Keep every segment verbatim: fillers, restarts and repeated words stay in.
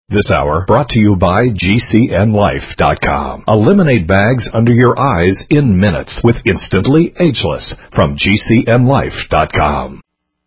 This hour brought to you by G C N Life dot com. Eliminate bags under your eyes in minutes with Instantly Ageless from G C N Life dot com.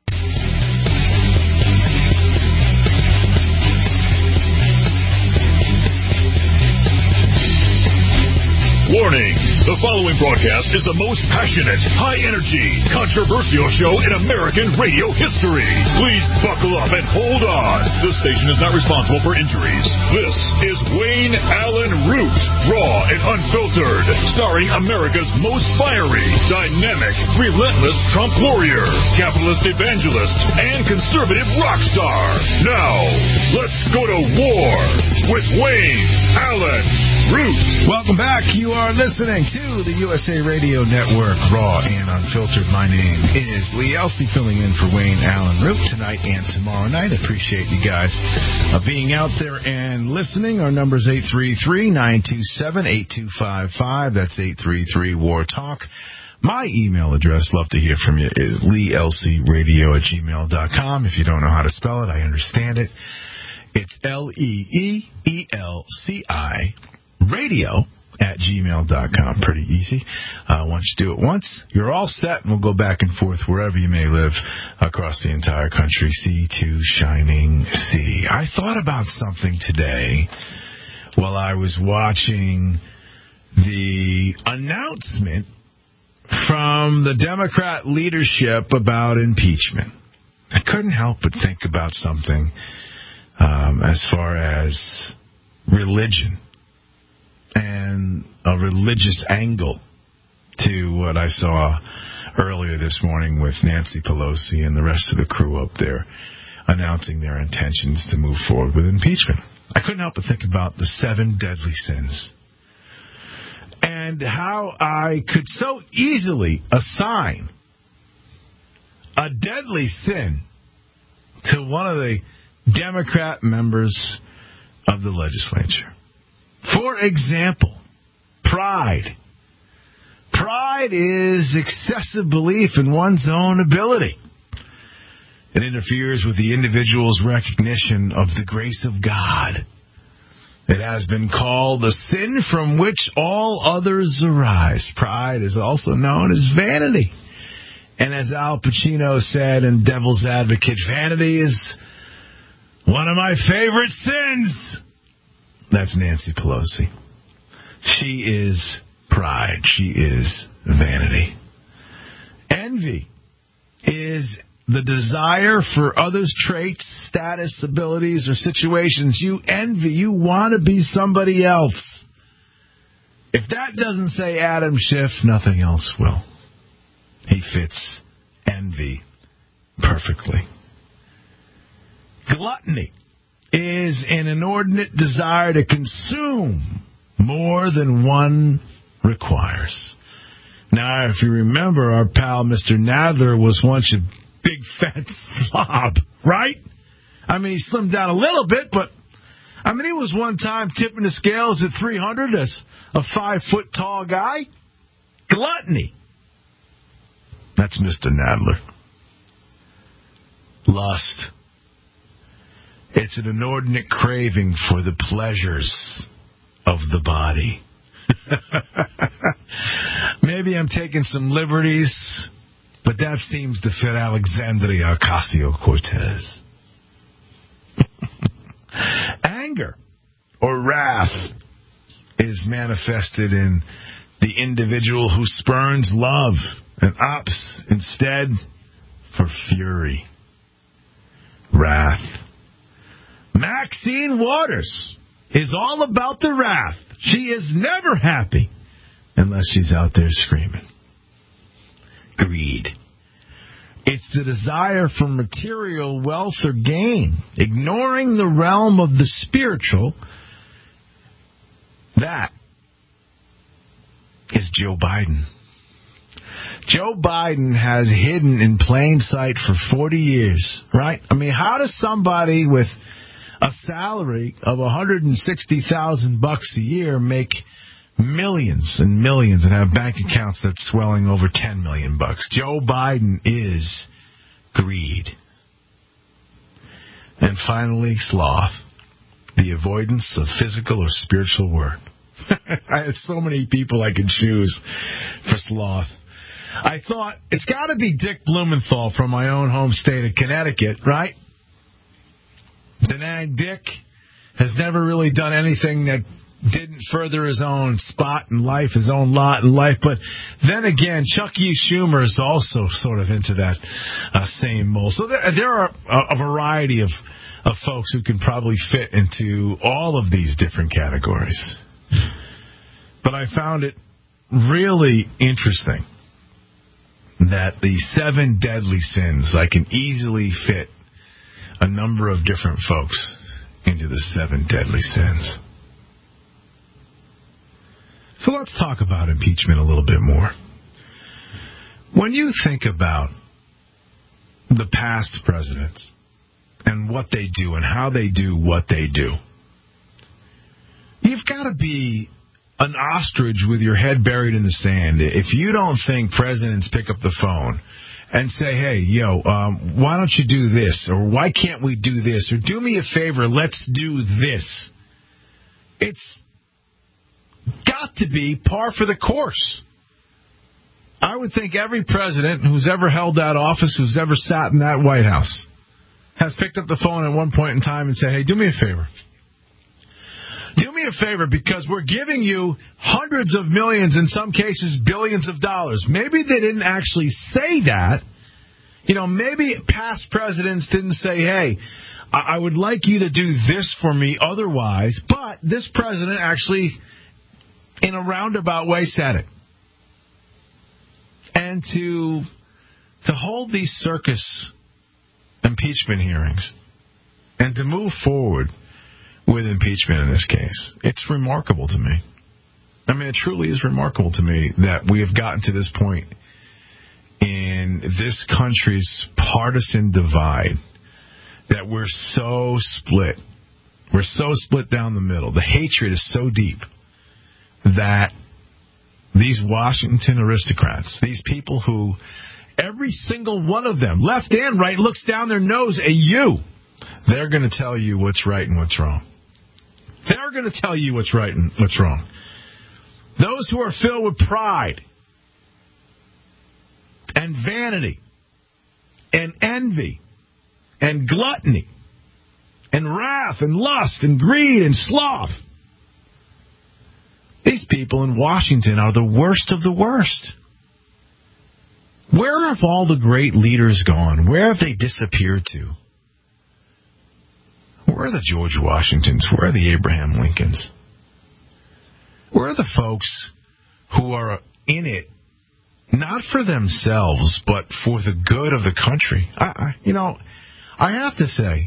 Warning! The following broadcast is the most passionate, high-energy, controversial show in American radio history. Please buckle up and hold on. This station is not responsible for injuries. This is Wayne Allen Root, raw and unfiltered, starring America's most fiery, dynamic, relentless Trump warrior, capitalist evangelist, and conservative rock star. Now, let's go to war with Wayne Allen Root. Welcome back. You are listening to the U S A Radio Network, raw and unfiltered. My name is Lee Elsey, filling in for Wayne Allen Root tonight and tomorrow night. Appreciate you guys uh, being out there and listening. Our number is eight three three, nine two seven, eight two five five. That's eight three three, war talk. My email address, love to hear from you, is lee elsey radio at gmail dot com. If you don't know how to spell it, I understand it. It's L E E E L C I radio at gmail dot com. Pretty easy. Uh, once you do it once, you're all set, and we'll go back and forth wherever you may live across the entire country. Sea to shining sea. I thought about something today while I was watching the announcement from the Democrat leadership about impeachment. I couldn't help but think about something um, as far as religion and a religious angle to what I saw earlier this morning with Nancy Pelosi and the rest of the crew up there announcing their intentions to move forward with impeachment. I couldn't help but think about the seven deadly sins and how I could so easily assign a deadly sin to one of the Democrat members of the legislature. For example, pride. Pride is excessive belief in one's own ability. It interferes with the individual's recognition of the grace of God. It has been called the sin from which all others arise. Pride is also known as vanity. And as Al Pacino said in Devil's Advocate, vanity is one of my favorite sins. That's Nancy Pelosi. She is pride. She is vanity. Envy is the desire for others' traits, status, abilities, or situations. You envy. You want to be somebody else. If that doesn't say Adam Schiff, nothing else will. He fits envy perfectly. Gluttony is an inordinate desire to consume more than one requires. Now, if you remember, our pal Mister Nadler was once a big fat slob, right? I mean, he slimmed down a little bit, but, I mean, he was one time tipping the scales at three hundred as a five-foot-tall guy. Gluttony. That's Mister Nadler. Lust. It's an inordinate craving for the pleasures of the body. Maybe I'm taking some liberties, but that seems to fit Alexandria Ocasio-Cortez. Anger or wrath is manifested in the individual who spurns love and opts instead for fury. Wrath. Maxine Waters is all about the wrath. She is never happy unless she's out there screaming. Greed. It's the desire for material wealth or gain, ignoring the realm of the spiritual. That is Joe Biden. Joe Biden has hidden in plain sight for forty years, right? I mean, how does somebody with a salary of one hundred sixty thousand bucks a year make millions and millions and have bank accounts that's swelling over ten million bucks? Joe Biden is greed. And finally, sloth. the avoidance of physical or spiritual work. I have so many people I could choose for sloth. I thought, it's got to be Dick Blumenthal from my own home state of Connecticut, right? Da Nang Dick has never really done anything that didn't further his own spot in life, his own lot in life. But then again, Chuck E. Schumer is also sort of into that uh, same mold. So there, there are a, a variety of, of folks who can probably fit into all of these different categories. But I found it really interesting that the seven deadly sins, I can easily fit a number of different folks into the seven deadly sins. So let's talk about impeachment a little bit more. When you think about the past presidents and what they do and how they do what they do, you've got to be an ostrich with your head buried in the sand if you don't think presidents pick up the phone and say, hey, yo, um, why don't you do this? Or why can't we do this? Or do me a favor, let's do this. It's got to be par for the course. I would think every president who's ever held that office, who's ever sat in that White House, has picked up the phone at one point in time and said, hey, do me a favor. Do me a favor, because we're giving you hundreds of millions, in some cases billions of dollars. Maybe they didn't actually say that. You know, maybe past presidents didn't say, hey, I would like you to do this for me otherwise. But this president actually, in a roundabout way, said it. And to to hold these circus impeachment hearings and to move forward with impeachment in this case, it's remarkable to me. I mean, it truly is remarkable to me that we have gotten to this point in this country's partisan divide, that we're so split. We're so split down the middle. The hatred is so deep that these Washington aristocrats, these people who, every single one of them, left and right, looks down their nose at you, they're going to tell you what's right and what's wrong. They're going to tell you what's right and what's wrong. Those who are filled with pride and vanity and envy and gluttony and wrath and lust and greed and sloth, these people in Washington are the worst of the worst. Where have all the great leaders gone? Where have they disappeared to? Where are the George Washingtons? Where are the Abraham Lincolns? Where are the folks who are in it, not for themselves, but for the good of the country? I, I, you know, I have to say,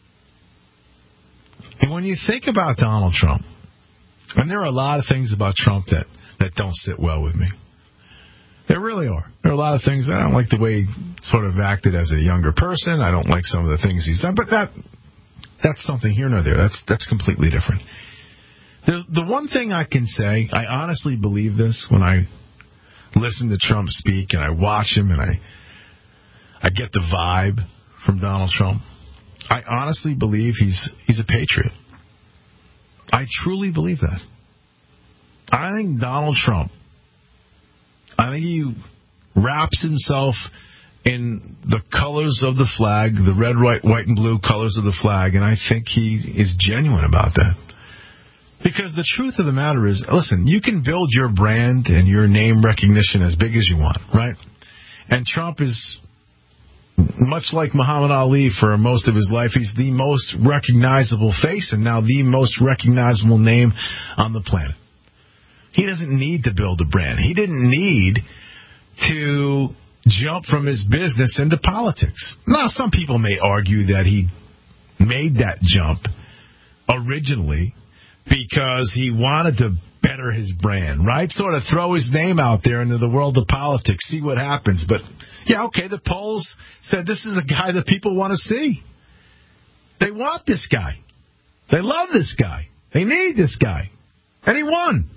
when you think about Donald Trump, and there are a lot of things about Trump that, that don't sit well with me. There really are. There are a lot of things. I don't like the way he sort of acted as a younger person. I don't like some of the things he's done. But that that's something here nor there. That's that's completely different. The, the one thing I can say, I honestly believe this when I listen to Trump speak and I watch him and I I get the vibe from Donald Trump. I honestly believe he's he's a patriot. I truly believe that. I think Donald Trump, I think he wraps himself in the colors of the flag, the red, white, white, and blue colors of the flag, and I think he is genuine about that. Because the truth of the matter is, listen, you can build your brand and your name recognition as big as you want, right? And Trump is, much like Muhammad Ali for most of his life, he's the most recognizable face and now the most recognizable name on the planet. He doesn't need to build a brand. He didn't need to jump from his business into politics. Now, some people may argue that he made that jump originally because he wanted to better his brand, right? Sort of throw his name out there into the world of politics, see what happens. But, yeah, okay, the polls said this is a guy that people want to see. They want this guy. They love this guy. They need this guy. And he won.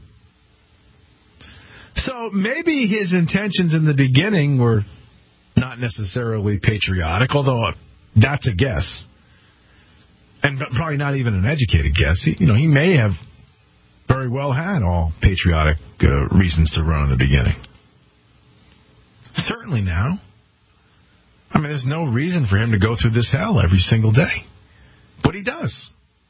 So maybe his intentions in the beginning were not necessarily patriotic, although that's a guess. and probably not even an educated guess. He, you know, he may have very well had all patriotic uh, reasons to run in the beginning. Certainly now. I mean, there's no reason for him to go through this hell every single day. But he does.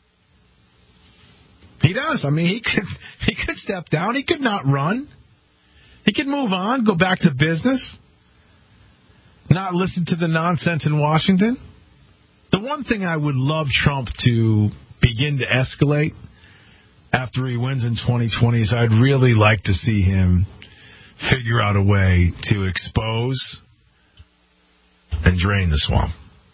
He does. I mean, he could he could step down. He could not run. He could move on, go back to business, not listen to the nonsense in Washington. The one thing I would love Trump to begin to escalate after he wins in twenty twenty is I'd really like to see him figure out a way to expose and drain the swamp.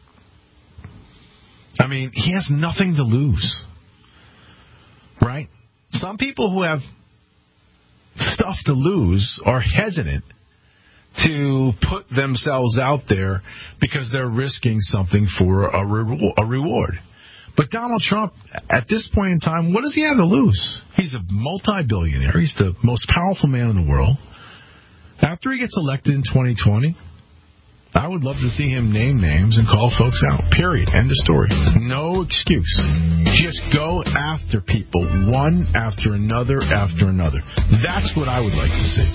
I mean, he has nothing to lose, right? Some people who have stuff to lose are hesitant to put themselves out there because they're risking something for a, re- a reward. But Donald Trump, at this point in time, what does he have to lose? He's a multi-billionaire. He's the most powerful man in the world. After he gets elected in twenty twenty, I would love to see him name names and call folks out. Period. End of story. No excuse. Just go after people, one after another after another. That's what I would like to see.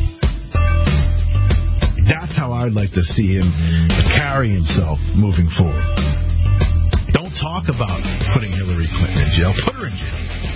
That's how I would like to see him carry himself moving forward. Don't talk about putting Hillary Clinton in jail. Put her in jail.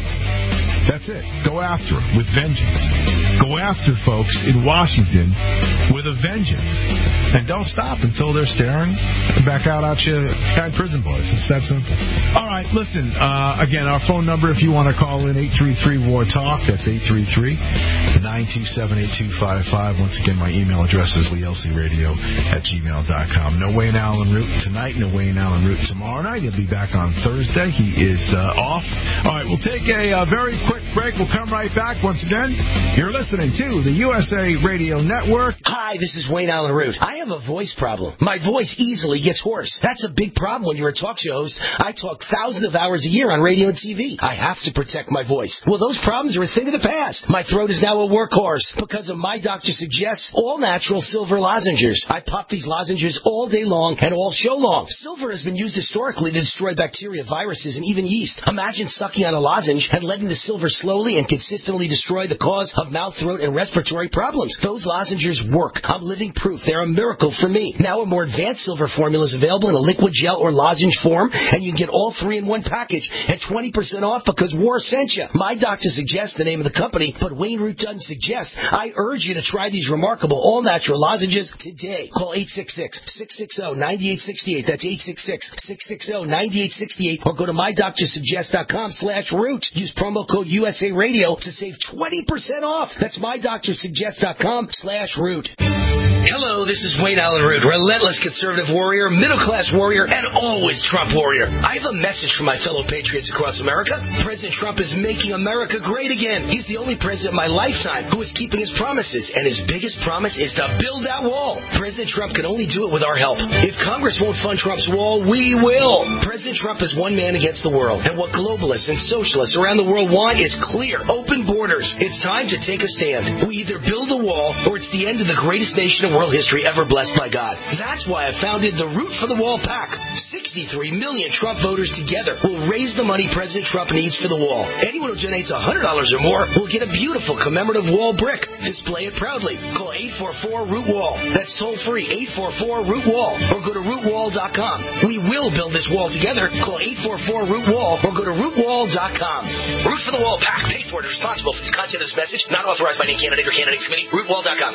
That's it. Go after her with vengeance. Go after folks in Washington with a vengeance. And don't stop until they're staring back out at you at prison bars. It's that simple. All right, listen. Uh, again, our phone number, if you want to call in, eight three three, W A R, TALK. That's eight three three, nine two seven, eight two five five. Once again, my email address is lee l c radio at gmail dot com. No Wayne Allen Root tonight. No Wayne Allen Root tomorrow night. He'll be back on Thursday. He is uh, off. All right, we'll take a uh, very quick break. We'll come right back. Once again, you're listening to the U S A Radio Network. Hi, this is Wayne Allen Root. I have a voice problem. My voice easily gets hoarse. That's a big problem when you're a talk show host. I talk thousands of hours a year on radio and T V. I have to protect my voice. Well, those problems are a thing of the past. My throat is now a workhorse because of My Doctor Suggests all-natural silver lozenges. I pop these lozenges all day long and all show long. Silver has been used historically to destroy bacteria, viruses, and even yeast. Imagine sucking on a lozenge and letting the silver slowly and consistently destroy the cause of mouth, throat, and respiratory problems. Those lozenges work. I'm living proof. They're a miracle for me. Now a more advanced silver formula is available in a liquid gel or lozenge form, and you can get all three in one package at twenty percent off because War sent you. My Doctor Suggests the name of the company, but Wayne Root doesn't suggest. I urge you to try these remarkable all-natural lozenges today. Call eight six six, six six zero, nine eight six eight. That's eight six six, six six zero, nine eight six eight. Or go to my doctor suggest dot com slash root. Use promo code U S A Radio to save twenty percent off. That's my doctor suggest dot com slash root. Hello, this is Wayne Allen Root, relentless conservative warrior, middle-class warrior, and always Trump warrior. I have a message for my fellow patriots across America. President Trump is making America great again. He's the only president in my lifetime who is keeping his promises, and his biggest promise is to build that wall. President Trump can only do it with our help. If Congress won't fund Trump's wall, we will. President Trump is one man against the world, and what globalists and socialists around the world want is clear, open borders. It's time to take a stand. We either build a wall, or it's the end of the greatest nation of world history ever blessed by God. That's why I founded the Root for the Wall PAC. sixty-three million Trump voters together will raise the money President Trump needs for the wall. Anyone who donates one hundred dollars or more will get a beautiful commemorative wall brick. Display it proudly. Call eight four four, root wall. That's toll free, eight four four, root wall. Or go to root wall dot com. We will build this wall together. Call eight four four, root wall or go to root wall dot com. Root for the Wall PAC. Paid for and responsible for the content of this message. Not authorized by any candidate or candidates committee. root wall dot com.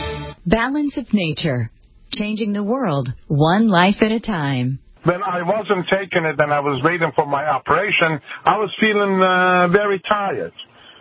Balance of Nature. Changing the world, one life at a time. When I wasn't taking it and I was waiting for my operation, I was feeling uh, very tired.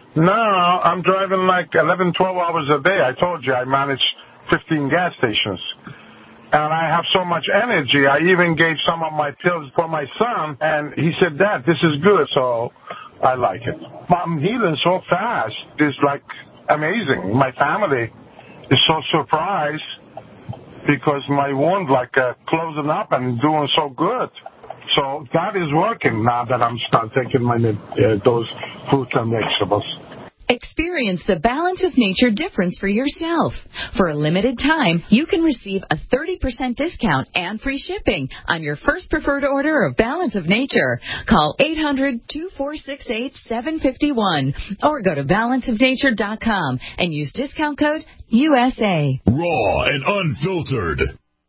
Now I'm driving like eleven, twelve hours a day. I told you I manage fifteen gas stations. And I have so much energy. I even gave some of my pills for my son, and he said, Dad, this is good, so I like it. I'm healing so fast. It's like amazing. My family is so surprised because my wound like uh, closing up and doing so good. So that is working now that I'm start taking my uh, those fruits and vegetables. Experience Experience the Balance of Nature difference for yourself. For a limited time, you can receive a thirty percent discount and free shipping on your first preferred order of Balance of Nature. Call eight hundred, two four six eight, seven five one or go to balance of nature dot com and use discount code U S A. Raw and unfiltered.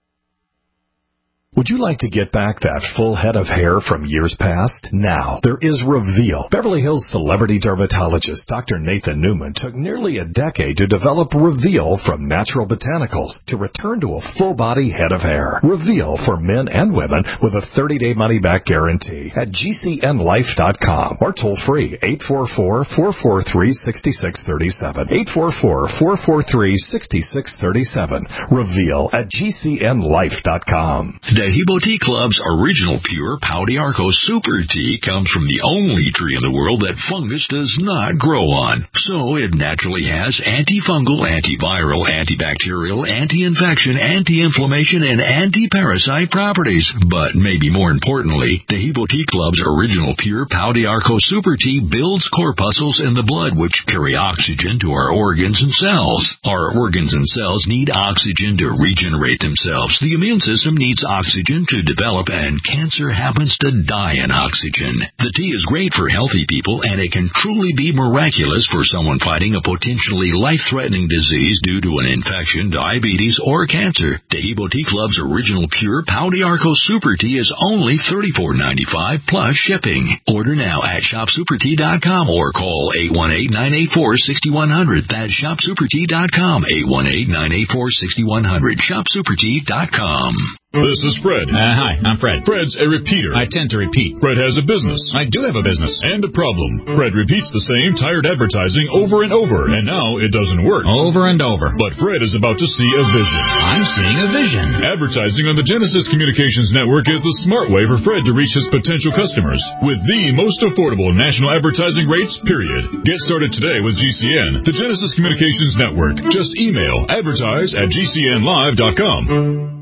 Would you like to get back that full head of hair from years past? Now, there is Reveal. Beverly Hills celebrity dermatologist Doctor Nathan Newman took nearly a decade to develop Reveal from natural botanicals to return to a full-body head of hair. Reveal for men and women with a thirty-day money-back guarantee at G C N life dot com or toll-free eight four four, four four three, six six three seven. eight four four, four four three, six six three seven. Reveal at G C N life dot com. Dahibo Tea Club's original pure Pau d'Arco Super Tea comes from the only tree in the world that fungus does not grow on. So it naturally has antifungal, antiviral, antibacterial, anti-infection, anti-inflammation, and anti-parasite properties. But maybe more importantly, Dahibo Tea Club's original pure Pau d'Arco Super Tea builds corpuscles in the blood which carry oxygen to our organs and cells. Our organs and cells need oxygen to regenerate themselves. The immune system needs oxygen Oxygen to develop, and cancer happens to die in oxygen. The tea is great for healthy people, and it can truly be miraculous for someone fighting a potentially life-threatening disease due to an infection, diabetes, or cancer. Dahibo Tea Club's original pure Pau d'Arco Super Tea is only thirty-four dollars and ninety-five cents plus shipping. Order now at shop super tea dot com or call eight one eight, nine eight four, six one zero zero. That's shop super tea dot com, eight one eight, nine eight four, six one zero zero. shop super tea dot com. This is Fred. Uh, hi, I'm Fred. Fred's a repeater. I tend to repeat. Fred has a business. I do have a business. And a problem. Fred repeats the same tired advertising over and over, and now it doesn't work. Over and over. But Fred is about to see a vision. I'm seeing a vision. Advertising on the Genesis Communications Network is the smart way for Fred to reach his potential customers with the most affordable national advertising rates, period. Get started today with G C N, the Genesis Communications Network. Just email advertise at G C N live dot com.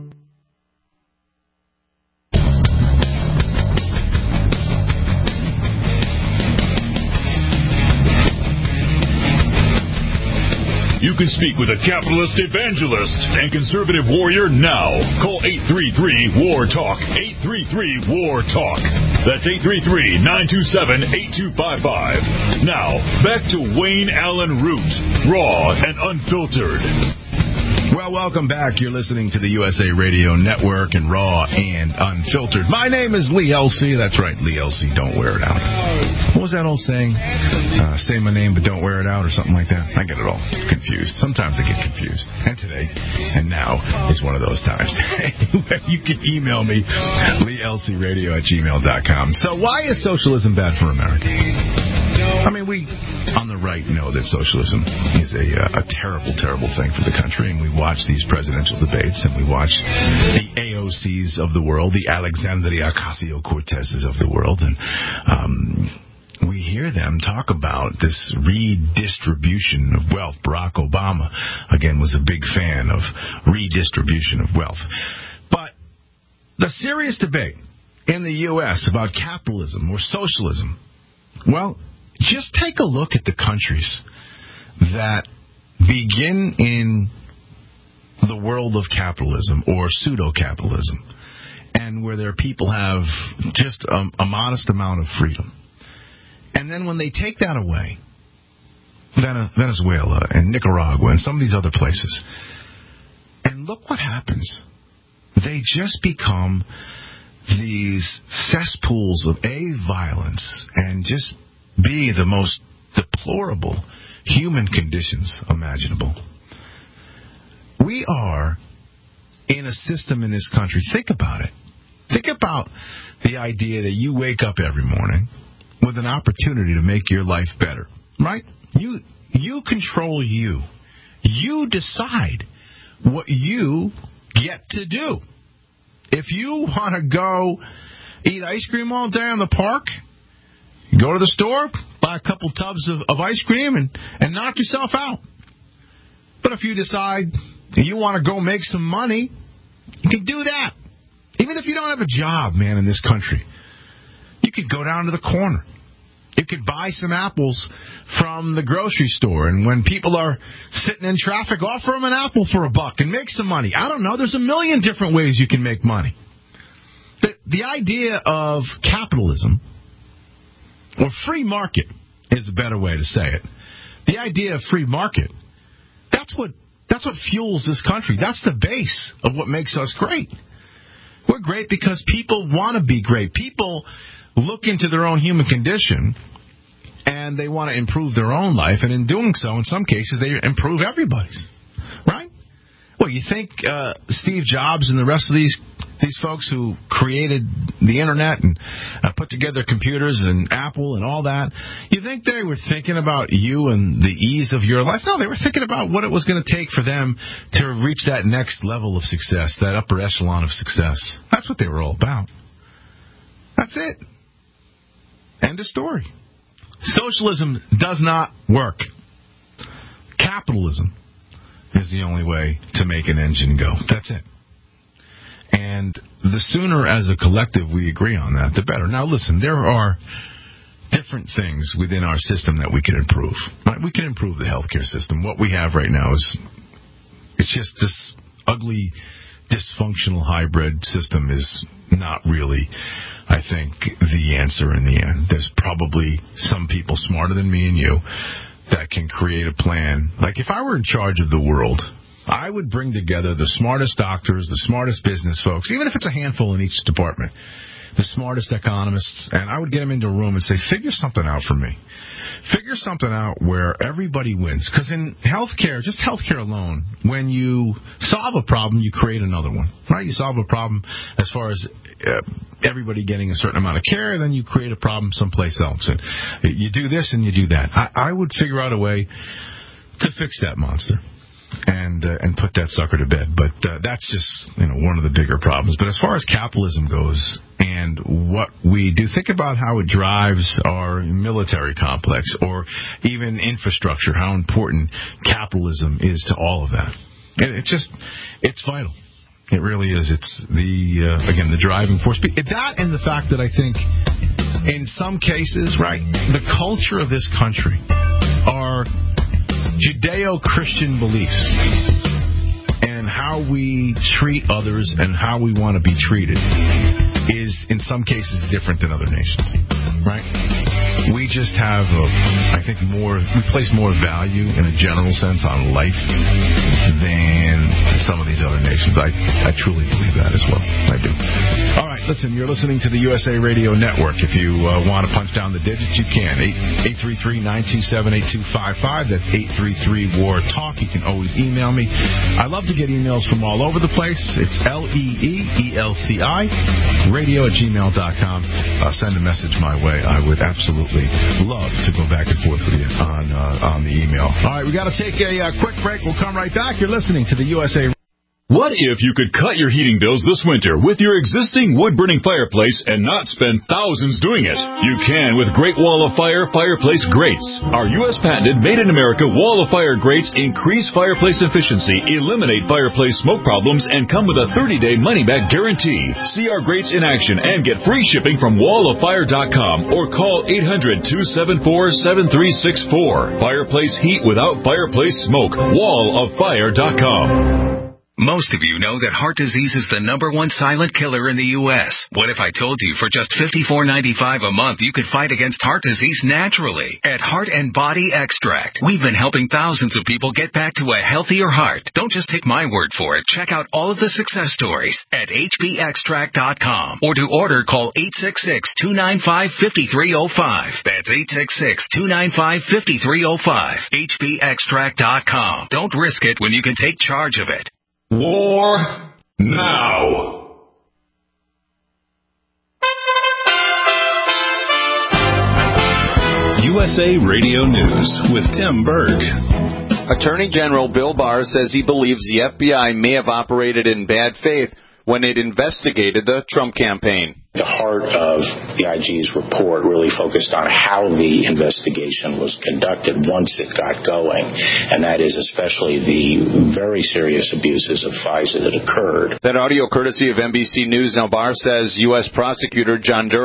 You can speak with a capitalist evangelist and conservative warrior now. Call eight three three, W A R, TALK. eight three three, W A R, TALK. That's eight three three, nine two seven, eight two five five. Now, back to Wayne Allen Root, raw and unfiltered. Well, welcome back. You're listening to the U S A Radio Network and Raw and Unfiltered. My name is Lee Elsey. That's right, Lee Elsey. Don't wear it out. What was that old saying? Uh, say my name, but don't wear it out, or something like that. I get it all confused. Sometimes I get confused. And today, and now, is one of those times. You can email me, lee elsey radio at gmail dot com. So why is socialism bad for America? I mean, we, on the right, know that socialism is a, uh, a terrible, terrible thing for the country, and we watch these presidential debates, and we watch the A O Cs of the world, the Alexandria Ocasio-Cortezes of the world, and um, we hear them talk about this redistribution of wealth. Barack Obama, again, was a big fan of redistribution of wealth. But the serious debate in the U S about capitalism or socialism, well, just take a look at the countries that begin in the world of capitalism or pseudo-capitalism, and where their people have just a, a modest amount of freedom. And then when they take that away, Venezuela and Nicaragua and some of these other places, and look what happens. They just become these cesspools of A, violence, and just B, the most deplorable human conditions imaginable. We are in a system in this country. Think about it. Think about the idea that you wake up every morning with an opportunity to make your life better, right? You you control you. You decide what you get to do. If you want to go eat ice cream all day in the park, go to the store, buy a couple tubs of, of ice cream, and, and knock yourself out. But if you decide you want to go make some money, you can do that. Even if you don't have a job, man, in this country, you could go down to the corner. You could buy some apples from the grocery store, and when people are sitting in traffic, offer them an apple for a buck and make some money. I don't know. There's a million different ways you can make money. The, the idea of capitalism, or free market is a better way to say it. The idea of free market, that's what that's what fuels this country. That's the base of what makes us great. We're great because people want to be great. People look into their own human condition, and they want to improve their own life, and in doing so, in some cases, they improve everybody's. Right? Well, you think uh, Steve Jobs and the rest of these these folks who created the Internet and uh, put together computers and Apple and all that, you think they were thinking about you and the ease of your life? No, they were thinking about what it was going to take for them to reach that next level of success, that upper echelon of success. That's what they were all about. That's it. End of story. Socialism does not work. Capitalism is the only way to make an engine go. That's it. And the sooner as a collective we agree on that, the better. Now, listen, there are different things within our system that we can improve. Right? We can improve the healthcare system. What we have right now is it's just this ugly, dysfunctional hybrid system is not really, I think, the answer in the end. There's probably some people smarter than me and you that can create a plan. Like, if I were in charge of the world, I would bring together the smartest doctors, the smartest business folks, even if it's a handful in each department, the smartest economists, and I would get them into a room and say, figure something out for me. Figure something out where everybody wins. Because in healthcare, just healthcare alone, when you solve a problem, you create another one. Right? You solve a problem as far as uh, everybody getting a certain amount of care, and then you create a problem someplace else. And you do this and you do that. I, I would figure out a way to fix that monster and uh, and put that sucker to bed. But uh, that's just, you know, one of the bigger problems. But as far as capitalism goes and what we do, think about how it drives our military complex or even infrastructure, how important capitalism is to all of that. It, it's just, it's vital. It really is. It's the, uh, again, the driving force. That and the fact that I think in some cases, right, the culture of this country are Judeo-Christian beliefs and how we treat others and how we want to be treated is in some cases different than other nations, right? We just have, a, I think, more, we place more value in a general sense on life than some of these other nations. I, I truly believe that as well. I do. All right, listen, you're listening to the U S A Radio Network. If you uh, want to punch down the digits, you can. eight three three, nine two seven, eight two five five. That's eight three three, W A R, TALK. You can always email me. I love to get emails from all over the place. It's L E E E L C I, radio at gmail dot com. Uh, send a message my way. I would absolutely love to go back and forth with you on uh, on the email. All right, we got to take a uh, quick break. We'll come right back. You're listening to the U S A. What if you could cut your heating bills this winter with your existing wood-burning fireplace and not spend thousands doing it? You can with Great Wall of Fire Fireplace Grates. Our U S patented made-in-America Wall of Fire grates increase fireplace efficiency, eliminate fireplace smoke problems, and come with a thirty-day money-back guarantee. See our grates in action and get free shipping from wall of fire dot com or call eight hundred, two seven four, seven three six four. Fireplace heat without fireplace smoke. wall of fire dot com. Most of you know that heart disease is the number one silent killer in the U S What if I told you for just fifty-four ninety-five a month you could fight against heart disease naturally? At Heart and Body Extract, we've been helping thousands of people get back to a healthier heart. Don't just take my word for it. Check out all of the success stories at H P extract dot com. Or to order, call eight six six, two nine five, five three zero five. That's eight six six, two nine five, five three zero five. H P extract dot com. Don't risk it when you can take charge of it. War now. U S A Radio News with Tim Berg. Attorney General Bill Barr says he believes the F B I may have operated in bad faith when it investigated the Trump campaign. The heart of the I G's report really focused on how the investigation was conducted once it got going, and that is especially the very serious abuses of FISA that occurred. That audio courtesy of N B C News. Now, Barr says U S prosecutor John Durham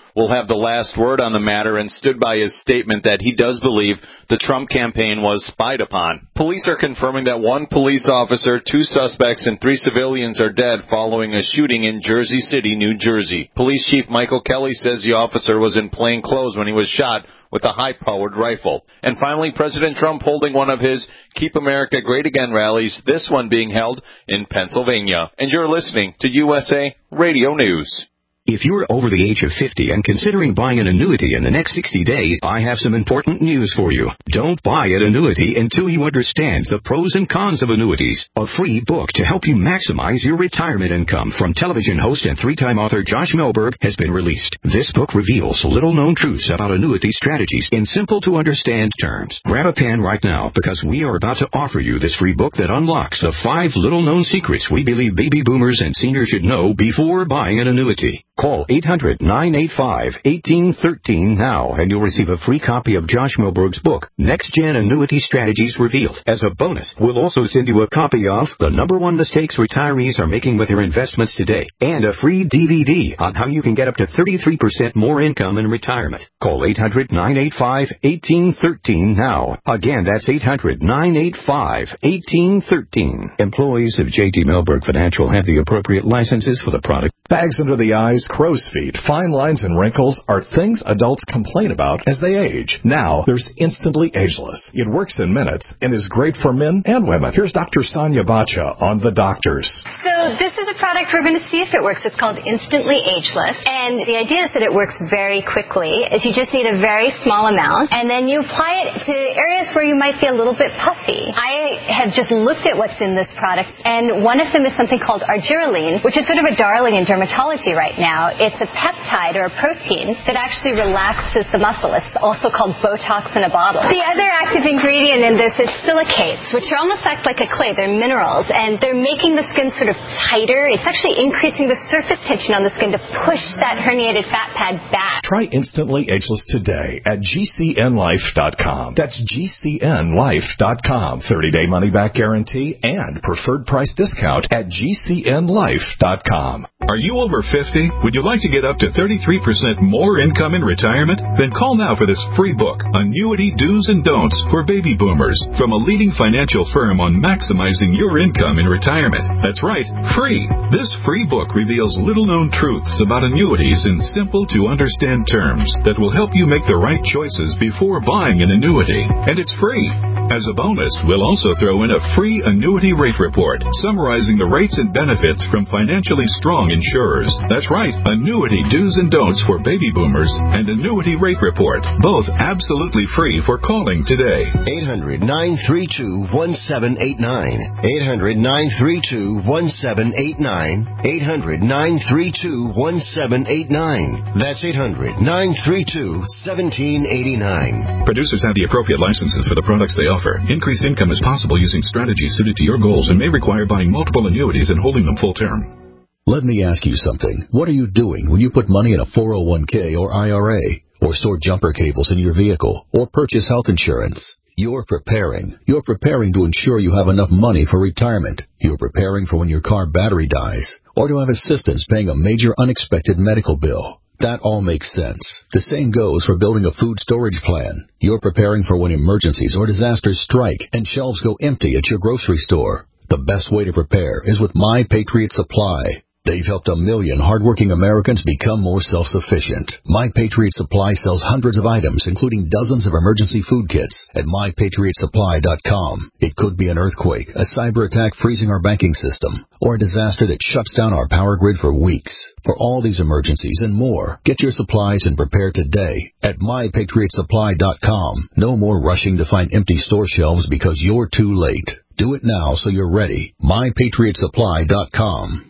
will have the last word on the matter and stood by his statement that he does believe the Trump campaign was spied upon. Police are confirming that one police officer, two suspects, and three civilians are dead following a shooting in Jersey City, New Jersey. Police Chief Michael Kelly says the officer was in plain clothes when he was shot with a high-powered rifle. And finally, President Trump holding one of his Keep America Great Again rallies, this one being held in Pennsylvania. And you're listening to U S A Radio News. If you're over the age of fifty and considering buying an annuity in the next sixty days, I have some important news for you. Don't buy an annuity until you understand the pros and cons of annuities. A free book to help you maximize your retirement income from television host and three-time author Josh Melberg has been released. This book reveals little-known truths about annuity strategies in simple-to-understand terms. Grab a pen right now because we are about to offer you this free book that unlocks the five little-known secrets we believe baby boomers and seniors should know before buying an annuity. Call eight hundred, nine eight five, one eight one three now, and you'll receive a free copy of Josh Melberg's book, Next Gen Annuity Strategies Revealed. As a bonus, we'll also send you a copy of The Number One Mistakes Retirees Are Making with Their Investments Today, and a free D V D on how you can get up to thirty-three percent more income in retirement. Call eight hundred, nine eight five, one eight one three now. Again, that's eight hundred, nine eight five, one eight one three. Employees of J T Melberg Financial have the appropriate licenses for the product. Bags under the eyes, crow's feet, fine lines, and wrinkles are things adults complain about as they age. Now, there's Instantly Ageless. It works in minutes and is great for men and women. Here's Doctor Sonia Bacha on The Doctors. So this is a product we're going to see if it works. It's called Instantly Ageless. And the idea is that it works very quickly. Is you just need a very small amount, and then you apply it to areas where you might be a little bit puffy. I have just looked at what's in this product, and one of them is something called argireline, which is sort of a darling in dermatology right now. It's a peptide or a protein that actually relaxes the muscle. It's also called Botox in a bottle. The other active ingredient in this is silicates, which are almost act like a clay. They're minerals, and they're making the skin sort of tighter. It's actually increasing the surface tension on the skin to push that herniated fat pad back. Try Instantly Ageless today at G C N life dot com. That's G C N life dot com. thirty-day money-back guarantee and preferred price discount at G C N life dot com. Are you over fifty? Would you like to get up to thirty-three percent more income in retirement? Then call now for this free book, Annuity Do's and Don'ts for Baby Boomers, from a leading financial firm on maximizing your income in retirement. That's right, free. This free book reveals little-known truths about annuities in simple-to-understand terms that will help you make the right choices before buying an annuity. And it's free. As a bonus, we'll also throw in a free annuity rate report summarizing the rates and benefits from financially strong insurers. That's right, Annuity Do's and Don'ts for Baby Boomers and Annuity Rate Report, both absolutely free for calling today. eight hundred, nine three two, one seven eight nine. eight hundred, nine three two, one seven eight nine. eight hundred, nine three two, one seven eight nine. That's eight hundred, nine three two, one seven eight nine. Producers have the appropriate licenses for the products they offer. Increased income is possible using strategies suited to your goals and may require buying multiple annuities and holding them full term. Let me ask you something. What are you doing when you put money in a four oh one k or I R A, or store jumper cables in your vehicle, or purchase health insurance? You're preparing. You're preparing to ensure you have enough money for retirement. You're preparing for when your car battery dies, or to have assistance paying a major unexpected medical bill. That all makes sense. The same goes for building a food storage plan. You're preparing for when emergencies or disasters strike and shelves go empty at your grocery store. The best way to prepare is with My Patriot Supply. They've helped a million hardworking Americans become more self-sufficient. My Patriot Supply sells hundreds of items, including dozens of emergency food kits, at my patriot supply dot com. It could be an earthquake, a cyber attack freezing our banking system, or a disaster that shuts down our power grid for weeks. For all these emergencies and more, get your supplies and prepare today at my patriot supply dot com. No more rushing to find empty store shelves because you're too late. Do it now so you're ready. my patriot supply dot com.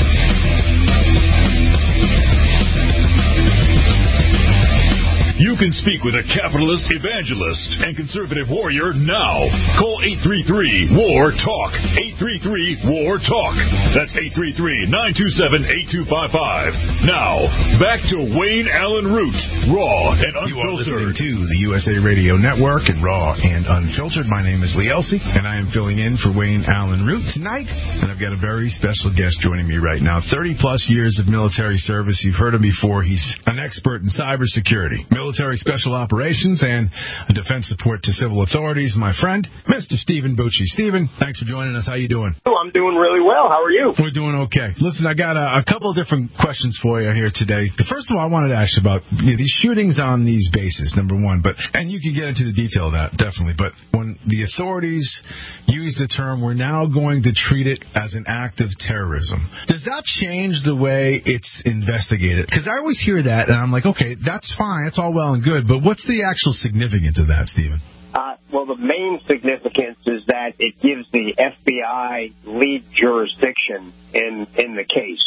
You can speak with a capitalist evangelist and conservative warrior now. Call eight three three, W A R, TALK. eight three three, W A R, TALK. That's eight three three, nine two seven, eight two five five. Now, back to Wayne Allen Root, Raw and Unfiltered. You are listening to the U S A Radio Network and Raw and Unfiltered. My name is Lee Elsey, and I am filling in for Wayne Allen Root tonight. And I've got a very special guest joining me right now. thirty-plus years of military service. You've heard him before. He's an expert in cybersecurity, military special operations, and defense support to civil authorities. My friend, Mister Stephen Bucci. Stephen, thanks for joining us. How you doing? Oh, I'm doing really well. How are you? We're doing okay. Listen, I got a, a couple of different questions for you here today. First of all, I wanted to ask you about you know, these shootings on these bases, number one. But and you can get into the detail of that, definitely. But when the authorities use the term, we're now going to treat it as an act of terrorism, does that change the way it's investigated? Because I always hear that, and I'm like, okay, that's fine. It's all well and good. But what's the actual significance of that, Stephen? Uh, well, the main significance is that it gives the F B I lead jurisdiction in in the case.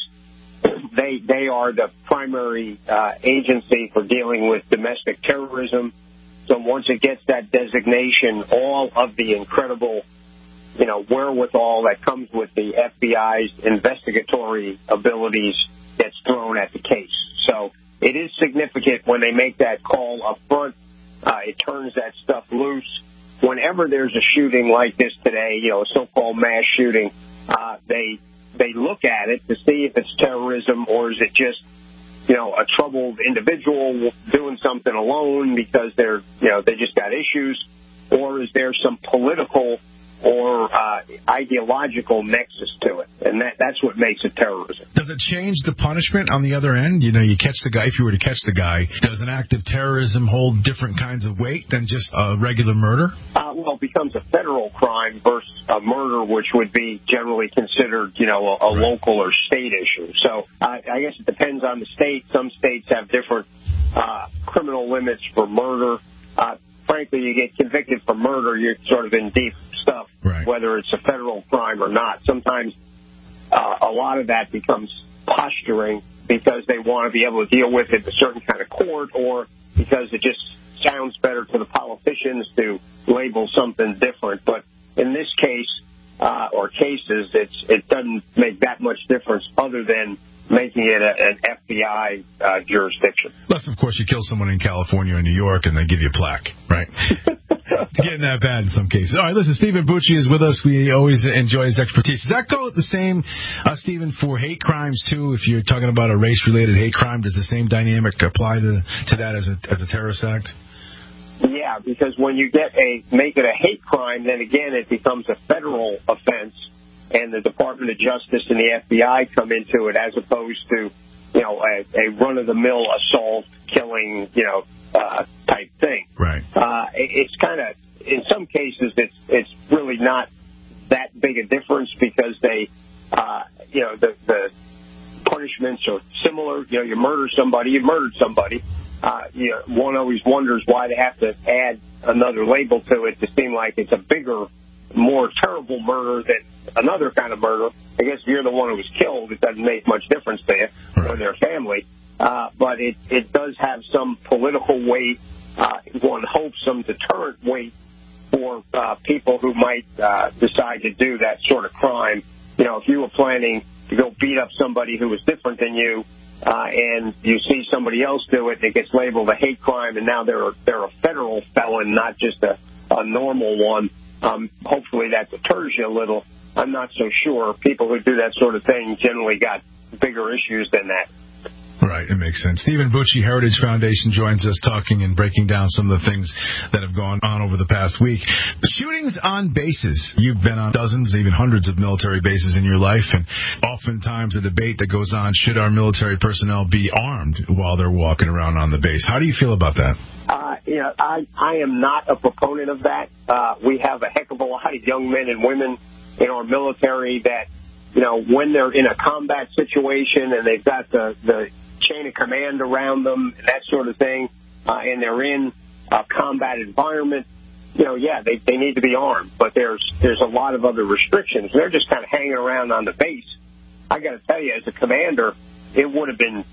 They they are the primary uh, agency for dealing with domestic terrorism. So once it gets that designation, all of the incredible, you know, wherewithal that comes with the F B I's investigatory abilities gets thrown at the case. So it is significant when they make that call up front. Uh, it turns that stuff loose. Whenever there's a shooting like this today, you know, a so-called mass shooting, uh, they they look at it to see if it's terrorism or is it just, you know, a troubled individual doing something alone because they're, you know, they just got issues, or is there some political or uh, ideological nexus to it, and that that's what makes it terrorism. Does it change the punishment on the other end? You know, you catch the guy, if you were to catch the guy, does an act of terrorism hold different kinds of weight than just a regular murder? Uh, well, it becomes a federal crime versus a murder, which would be generally considered, you know, a, a right. local or state issue. So uh, I guess it depends on the state. Some states have different uh, criminal limits for murder. Uh, frankly, you get convicted for murder, you're sort of in deep stuff, right. whether it's a federal crime or not. Sometimes uh, a lot of that becomes posturing because they want to be able to deal with it in a certain kind of court, or because it just sounds better to the politicians to label something different. But in this case, uh, or cases, it's, it doesn't make that much difference other than making it a, an F B I uh, jurisdiction. Unless, of course, you kill someone in California or New York and they give you a plaque, right? Getting that bad in some cases. All right, listen, Stephen Bucci is with us. We always enjoy his expertise. Does that go the same, uh, Stephen, for hate crimes, too? If you're talking about a race-related hate crime, does the same dynamic apply to to that as a as a terrorist act? Yeah, because when you get a make it a hate crime, then again it becomes a federal offense, and the Department of Justice and the F B I come into it as opposed to, you know, a, a run-of-the-mill assault, killing, you know, uh, type thing. Right. Uh, it, it's kind of, in some cases, it's it's really not that big a difference because they, uh, you know, the, the punishments are similar. You know, you murder somebody, you murdered somebody. Uh, you know, one always wonders why they have to add another label to it to seem like it's a bigger, more terrible murder than another kind of murder. I guess if you're the one who was killed, it doesn't make much difference to you right. or their family. Uh, but it, it does have some political weight. Uh, one hopes some deterrent weight for uh, people who might uh, decide to do that sort of crime. You know, if you were planning to go beat up somebody who was different than you, uh, and you see somebody else do it, it gets labeled a hate crime, and now they're they're a federal felon, not just a, a normal one. Um, hopefully that deters you a little. I'm not so sure. People who do that sort of thing generally got bigger issues than that. Right, it makes sense. Stephen Bucci, Heritage Foundation, joins us talking and breaking down some of the things that have gone on over the past week. Shootings on bases. You've been on dozens, even hundreds of military bases in your life, and oftentimes a debate that goes on, should our military personnel be armed while they're walking around on the base? How do you feel about that? Uh, you know, I, I am not a proponent of that. Uh, we have a heck of a lot of young men and women in our military that, you know, when they're in a combat situation and they've got the, the chain of command around them and that sort of thing, uh, and they're in a combat environment, you know, yeah, they, they need to be armed. But there's there's a lot of other restrictions. They're just kind of hanging around on the base. I got to tell you, as a commander, it would have been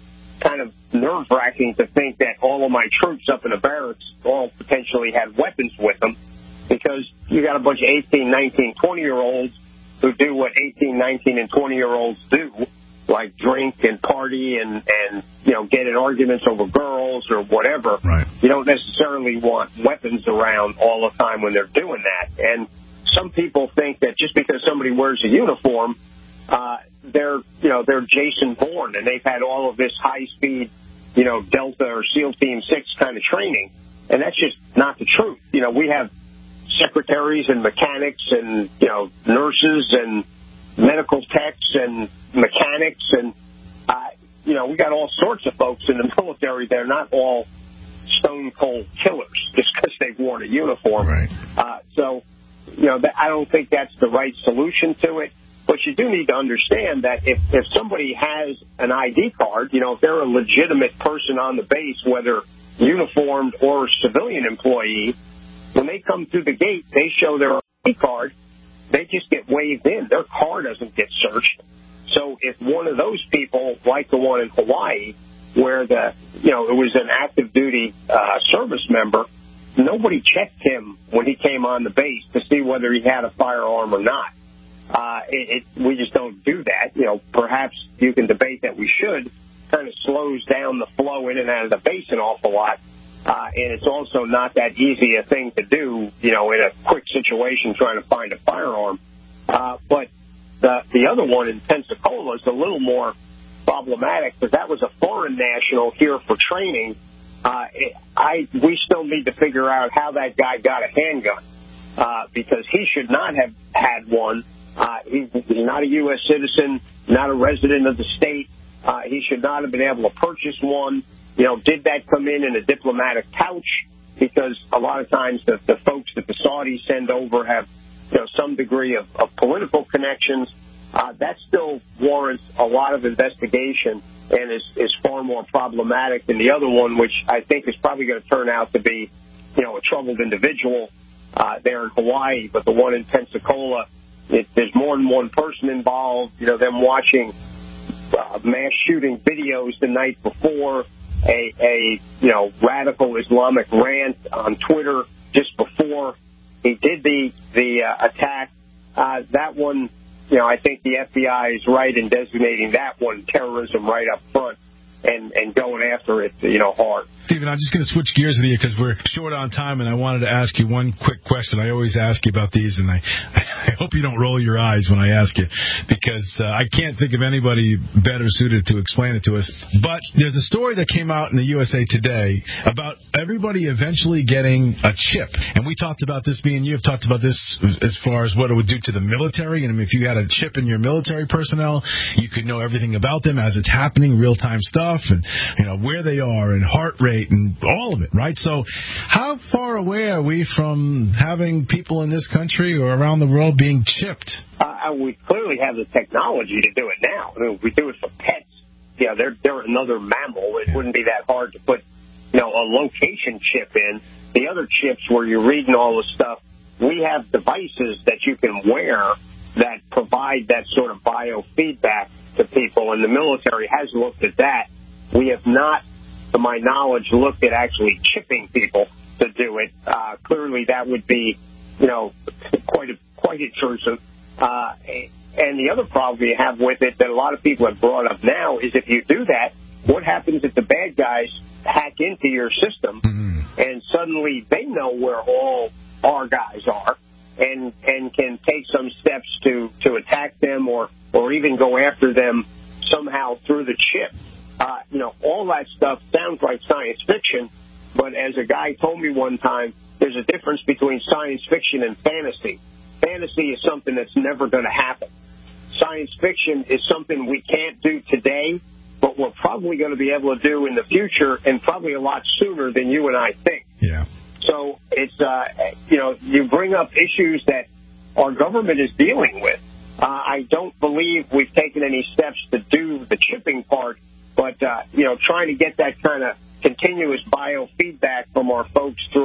kind of nerve-wracking to think that all of my troops up in the barracks all potentially had weapons with them, because you got a bunch of eighteen, nineteen, twenty-year-olds who do what eighteen, nineteen, and twenty-year-olds do, like drink and party and, and you know, get in arguments over girls or whatever. Right. You don't necessarily want weapons around all the time when they're doing that. And some people think that just because somebody wears a uniform, uh, they're, you know, they're Jason Bourne and they've had all of this high-speed, you know, Delta or SEAL Team six kind of training. And that's just not the truth. You know, we have secretaries and mechanics and, you know, nurses and medical techs and mechanics and, uh, you know, we got all sorts of folks in the military. They're not all stone-cold killers just because they've worn a uniform. Right. Uh, so, you know, I don't think that's the right solution to it. But you do need to understand that if, if somebody has an I D card, you know, if they're a legitimate person on the base, whether uniformed or civilian employee, when they come through the gate, they show their I D card, they just get waved in. Their car doesn't get searched. So if one of those people, like the one in Hawaii, where the, you know, it was an active duty uh, service member, nobody checked him when he came on the base to see whether he had a firearm or not. Uh, it, it, we just don't do that. You know, perhaps you can debate that we should. Kind of slows down the flow in and out of the base an awful lot. Uh, and it's also not that easy a thing to do, you know, in a quick situation trying to find a firearm. Uh, but the, the other one in Pensacola is a little more problematic because that was a foreign national here for training. Uh, it, I, we still need to figure out how that guy got a handgun, uh, because he should not have had one. Uh, he, he's not a U S citizen, not a resident of the state. Uh, he should not have been able to purchase one. You know, did that come in in a diplomatic pouch? Because a lot of times the, the folks that the Saudis send over have, you know, some degree of, of political connections. Uh, that still warrants a lot of investigation and is, is far more problematic than the other one, which I think is probably going to turn out to be, you know, a troubled individual uh, there in Hawaii. But the one in Pensacola, it, there's more than one person involved. You know, them watching uh, mass shooting videos the night before, a, a you know radical Islamic rant on Twitter just before he did the the uh, attack. Uh, that one, you know, I think the F B I is right in designating that one terrorism right up front and, and going after it, you know, hard. Stephen, I'm just going to switch gears with you because we're short on time, and I wanted to ask you one quick question. I always ask you about these, and I, I hope you don't roll your eyes when I ask you because uh, I can't think of anybody better suited to explain it to us. But there's a story that came out in the U S A Today about everybody eventually getting a chip. And we talked about this, me and you have talked about this as far as what it would do to the military. And I mean, if you had a chip in your military personnel, you could know everything about them as it's happening, real-time stuff, and you know where they are and heart rate and all of it, right? So how far away are we from having people in this country or around the world being chipped? Uh, we clearly have the technology to do it now. I mean, we do it for pets. You know, they're, they're another mammal. It yeah. wouldn't be that hard to put, you know, a location chip in. The other chips where you're reading all the stuff, we have devices that you can wear that provide that sort of biofeedback to people, and the military has looked at that. We have not, to my knowledge, looked at actually chipping people to do it. Uh, clearly, that would be, you know, quite a, quite intrusive. Uh, and the other problem you have with it that a lot of people have brought up now is if you do that, what happens if the bad guys hack into your system mm-hmm. and suddenly they know where all our guys are and and can take some steps to, to attack them or, or even go after them somehow through the chip? Uh, you know, all that stuff sounds like science fiction, but as a guy told me one time, there's a difference between science fiction and fantasy. Fantasy is something that's never going to happen. Science fiction is something we can't do today, but we're probably going to be able to do in the future and probably a lot sooner than you and I think. Yeah. So it's, uh, you know, you bring up issues that our government is dealing with. Uh, I don't believe we've taken any steps to do the chipping part. But, uh, you know, trying to get that kind of continuous biofeedback from our folks through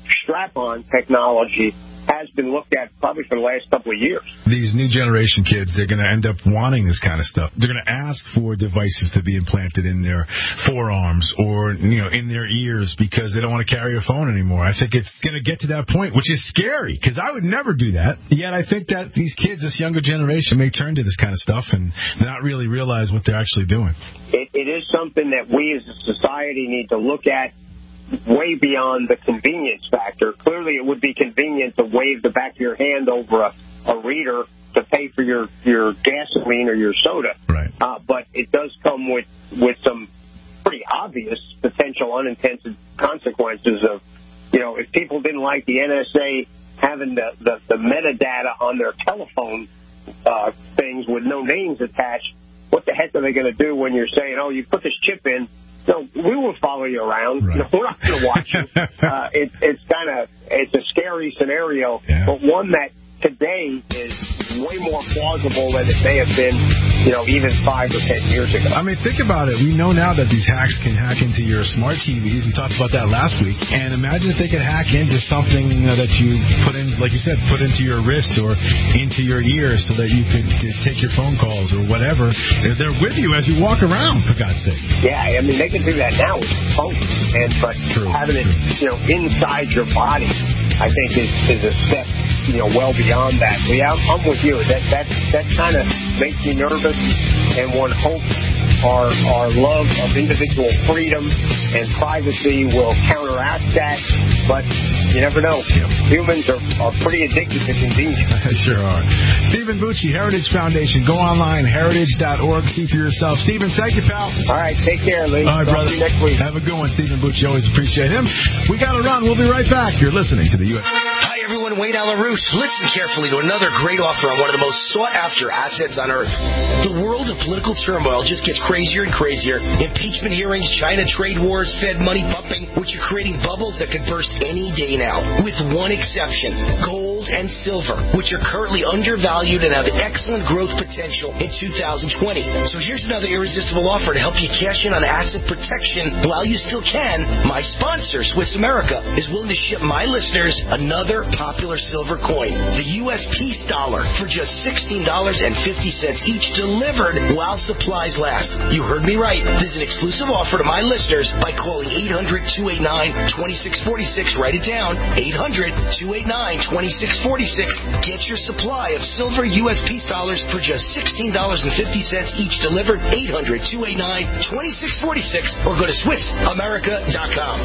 strap-on technology has been looked at probably for the last couple of years. These new generation kids, they're going to end up wanting this kind of stuff. They're going to ask for devices to be implanted in their forearms or, you know, in their ears because they don't want to carry a phone anymore. I think it's going to get to that point, which is scary because I would never do that. Yet I think that these kids, this younger generation, may turn to this kind of stuff and not really realize what they're actually doing. It, it is something that we as a society need to look at way beyond the convenience factor. Clearly, it would be convenient to wave the back of your hand over a, a reader to pay for your, your gasoline or your soda. Right. Uh, but it does come with, with some pretty obvious potential unintended consequences of, you know, if people didn't like the N S A having the, the, the metadata on their telephone uh, things with no names attached, what the heck are they going to do when you're saying, oh, you put this chip in, so we will follow you around. Right. We're not going to watch you. uh, it, it's kind of it's a scary scenario, yeah. but one that today is way more plausible than it may have been, you know, even five or ten years ago. I mean, think about it. We know now that these hacks can hack into your smart T Vs. We talked about that last week. And imagine if they could hack into something that you put in, like you said, put into your wrist or into your ear so that you could take your phone calls or whatever. They're with you as you walk around, for God's sake. Yeah, I mean, they can do that now with phones. And, but true, having true. it, you know, inside your body, I think is, is a step, you know, well beyond that. So, yeah, I'm, I'm with you. That that that kind of makes me nervous, and one hopes our our love of individual freedom and privacy will counteract that. But you never know. Humans are, are pretty addicted to convenience. Sure are. Stephen Bucci, Heritage Foundation. Go online, heritage dot org. See for yourself. Stephen, thank you, pal. All right, take care, Lee. All right, Talk brother. to you next week. Have a good one, Stephen Bucci. Always appreciate him. We got to run. We'll be right back. You're listening to the U S Hi, everyone. Wayne Allen Root. Listen carefully to another great offer on one of the most sought-after assets on earth. The world of political turmoil just gets crazier and crazier. Impeachment hearings, China trade wars, Fed money pumping, which are creating bubbles that could burst any day now. With one exception, gold and silver, which are currently undervalued and have excellent growth potential in two thousand twenty. So here's another irresistible offer to help you cash in on asset protection while you still can. My sponsor, Swiss America, is willing to ship my listeners another popular silver coin, the U S Peace Dollar, for just sixteen dollars and fifty cents each, delivered while supplies last. You heard me right. This is an exclusive offer to my listeners by calling eight hundred, two eight nine, two six four six. Write it down, eight hundred, two eight nine, two six four six. Get your supply of silver U S Peace Dollars for just sixteen dollars and fifty cents each, delivered eight hundred, two eight nine, two six four six, or go to swiss america dot com.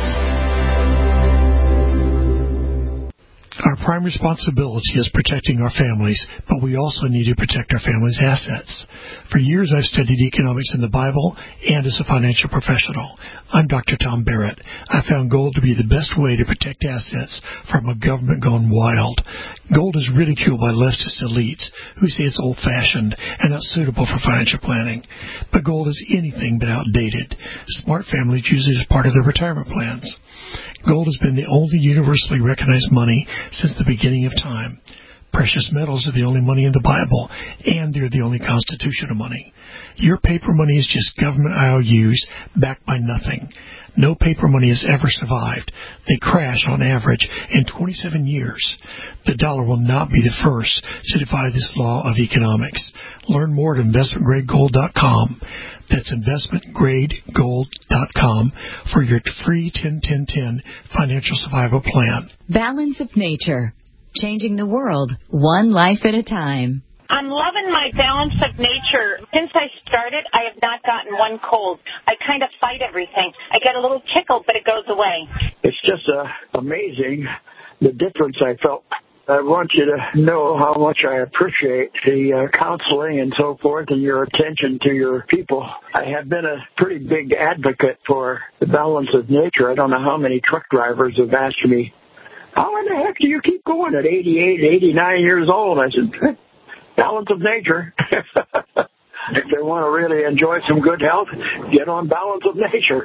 Our prime responsibility is protecting our families, but we also need to protect our families' assets. For years, I've studied economics in the Bible and as a financial professional. I'm Doctor Tom Barrett. I found gold to be the best way to protect assets from a government gone wild. Gold is ridiculed by leftist elites who say it's old-fashioned and not suitable for financial planning. But gold is anything but outdated. Smart families use it as part of their retirement plans. Gold has been the only universally recognized money since the beginning of time. Precious metals are the only money in the Bible, and they're the only constitutional money. Your paper money is just government I O Us backed by nothing. No paper money has ever survived. They crash on average in twenty-seven years. The dollar will not be the first to defy this law of economics. Learn more at investment grade gold dot com. That's investment grade gold dot com for your free ten ten ten financial survival plan. Balance of Nature. Changing the world, one life at a time. I'm loving my Balance of Nature. Since I started, I have not gotten one cold. I kind of fight everything. I get a little tickle, but it goes away. It's just uh, amazing the difference I felt. I want you to know how much I appreciate the uh, counseling and so forth and your attention to your people. I have been a pretty big advocate for the Balance of Nature. I don't know how many truck drivers have asked me, how in the heck do you keep going at eighty-eight, eighty-nine years old? I said, Balance of Nature. If they want to really enjoy some good health, get on Balance of Nature.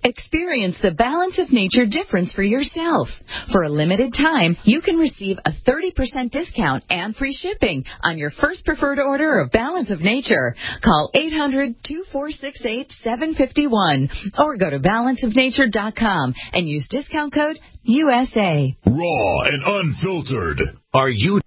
Experience the Balance of Nature difference for yourself. For a limited time, you can receive a thirty percent discount and free shipping on your first preferred order of Balance of Nature. Call eight hundred, two four six eight, seven five one or go to balance of nature dot com and use discount code U S A. Raw and unfiltered. Are you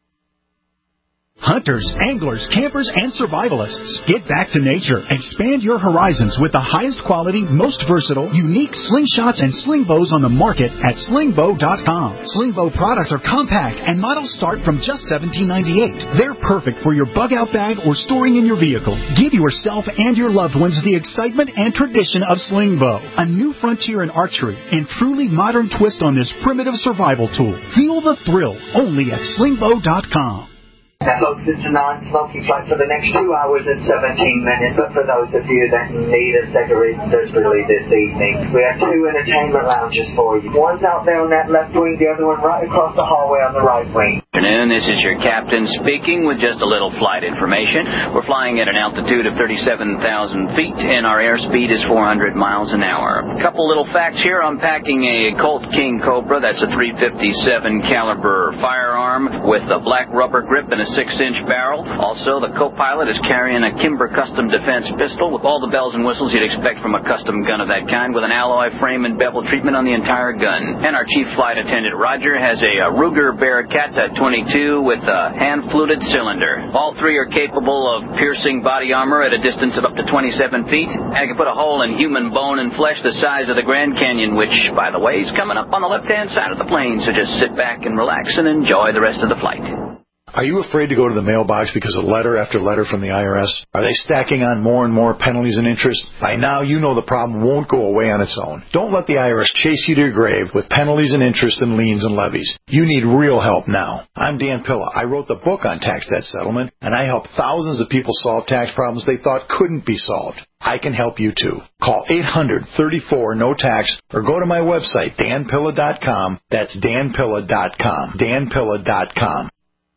hunters, anglers, campers, and survivalists? Get back to nature. Expand your horizons with the highest quality, most versatile, unique slingshots and sling bows on the market at sling bow dot com. Sling bow products are compact and models start from just seventeen ninety-eight. They're perfect for your bug out bag or storing in your vehicle. Give yourself and your loved ones the excitement and tradition of sling bow, a new frontier in archery and truly modern twist on this primitive survival tool. Feel the thrill only at sling bow dot com. Folks, it's a non-smoking flight for the next two hours and seventeen minutes, but for those of you that need a cigarette desperately this evening, we have two entertainment lounges for you. One's out there on that left wing, the other one right across the hallway on the right wing. Good afternoon, this is your captain speaking with just a little flight information. We're flying at an altitude of thirty-seven thousand feet, and our airspeed is four hundred miles an hour. A couple little facts here. I'm packing a Colt King Cobra, that's a three fifty-seven caliber firearm with a black rubber grip and a six-inch barrel. Also, the co-pilot is carrying a Kimber Custom Defense pistol with all the bells and whistles you'd expect from a custom gun of that kind, with an alloy frame and bevel treatment on the entire gun. And our chief flight attendant, Roger, has a, a Ruger Bearcat twenty-two with a hand-fluted cylinder. All three are capable of piercing body armor at a distance of up to twenty-seven feet. And it can put a hole in human bone and flesh the size of the Grand Canyon, which, by the way, is coming up on the left-hand side of the plane. So just sit back and relax and enjoy the rest of the flight. Are you afraid to go to the mailbox because of letter after letter from the I R S? Are they stacking on more and more penalties and interest? By now, you know the problem won't go away on its own. Don't let the I R S chase you to your grave with penalties and interest and liens and levies. You need real help now. I'm Dan Pilla. I wrote the book on tax debt settlement, and I help thousands of people solve tax problems they thought couldn't be solved. I can help you too. Call eight hundred, thirty-four, no tax or go to my website, dan pilla dot com. That's dan pilla dot com. dan pilla dot com.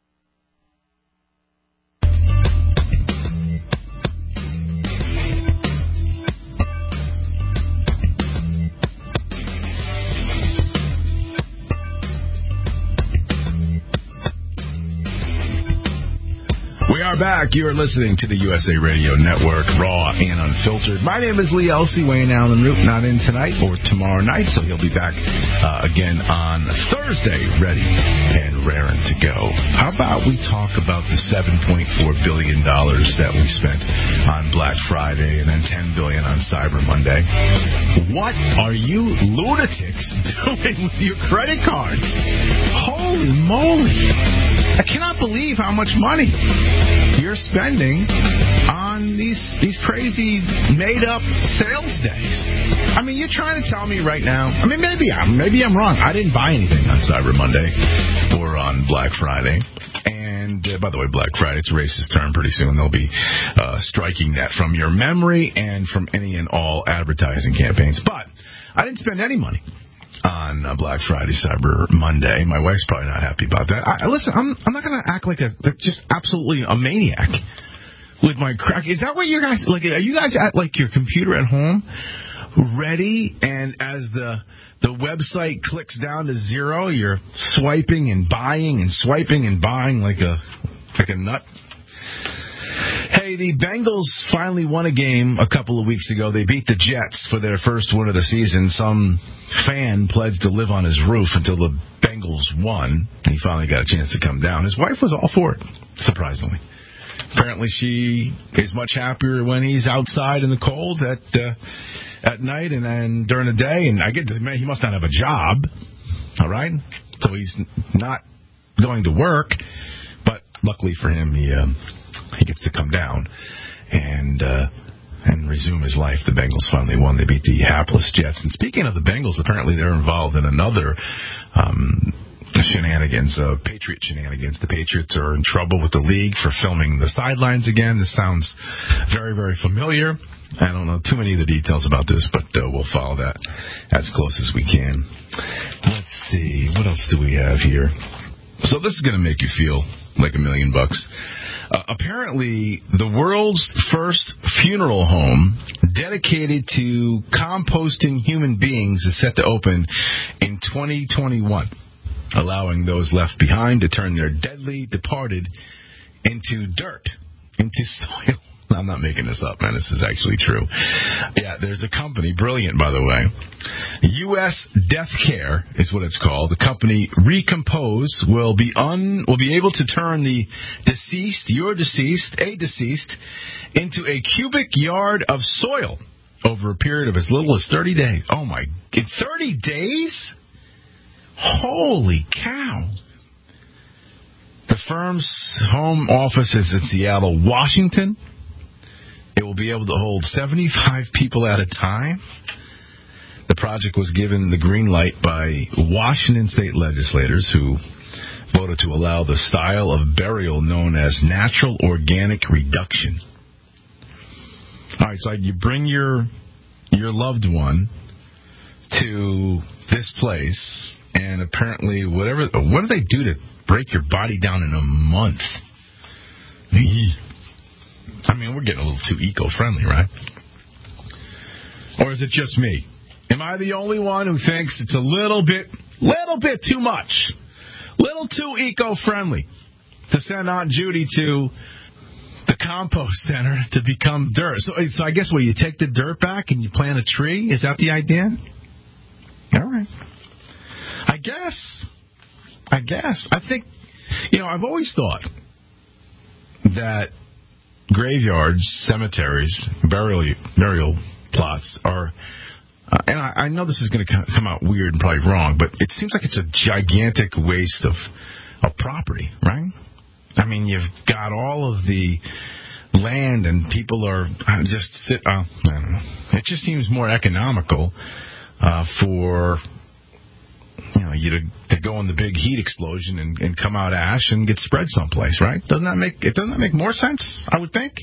We are back. You are listening to the U S A Radio Network, Raw and Unfiltered. My name is Lee Elsey. Wayne Allen Root not in tonight or tomorrow night, so he'll be back uh, again on Thursday, ready and raring to go. How about we talk about the seven point four billion dollars that we spent on Black Friday and then ten billion dollars on Cyber Monday? What are you lunatics doing with your credit cards? Holy moly. I cannot believe how much money you're spending on these these crazy made-up sales days. I mean, you're trying to tell me right now. I mean, maybe I'm maybe I'm wrong. I didn't buy anything on Cyber Monday or on Black Friday. And uh, by the way, Black Friday, it's a racist term. Pretty soon they'll be uh, striking that from your memory and from any and all advertising campaigns. But I didn't spend any money on uh, Black Friday, Cyber Monday. My wife's probably not happy about that. I, listen, I'm I'm not going to act like a like just absolutely a maniac with my crack. Is that what you guys like? Are you guys at like your computer at home, ready, and as the the website clicks down to zero, you're swiping and buying and swiping and buying like a like a nut? Hey, the Bengals finally won a game a couple of weeks ago. They beat the Jets for their first win of the season. Some fan pledged to live on his roof until the Bengals won. He finally got a chance to come down. His wife was all for it, surprisingly. Apparently she is much happier when he's outside in the cold at uh, at night and, and during the day. And I get to, man, he must not have a job, all right? So he's not going to work. But luckily for him, he... Uh, He gets to come down and uh, and resume his life. The Bengals finally won. They beat the hapless Jets. And speaking of the Bengals, apparently they're involved in another um, shenanigans, uh, Patriot shenanigans. The Patriots are in trouble with the league for filming the sidelines again. This sounds very, very familiar. I don't know too many of the details about this, but uh, we'll follow that as close as we can. Let's see. What else do we have here? So this is going to make you feel like a million bucks. Uh, apparently, the world's first funeral home dedicated to composting human beings is set to open in twenty twenty-one, allowing those left behind to turn their deadly departed into dirt, into soil. I'm not making this up, man. This is actually true. Yeah, there's a company, brilliant, by the way. U S Death Care is what it's called. The company Recompose will be un will be able to turn the deceased, your deceased, a deceased, into a cubic yard of soil over a period of as little as thirty days. Oh my! In thirty days? Holy cow! The firm's home office is in Seattle, Washington. It will be able to hold seventy-five people at a time. The project was given the green light by Washington state legislators who voted to allow the style of burial known as natural organic reduction. All right, so you bring your your loved one to this place, and apparently, whatever, what do they do to break your body down in a month? I mean, we're getting a little too eco-friendly, right? Or is it just me? Am I the only one who thinks it's a little bit, little bit too much, little too eco-friendly to send Aunt Judy to the compost center to become dirt? So, so I guess, what, you take the dirt back and you plant a tree? Is that the idea? All right. I guess. I guess. I think, you know, I've always thought that graveyards, cemeteries, burial burial plots are, uh, and I, I know this is going to come out weird and probably wrong, but it seems like it's a gigantic waste of of property, right? I mean, you've got all of the land, and people are just sit. Uh, I don't know. It just seems more economical uh, for, you know, you to, to go in the big heat explosion and, and come out ash and get spread someplace, right? Doesn't that make it? Doesn't that make more sense? I would think,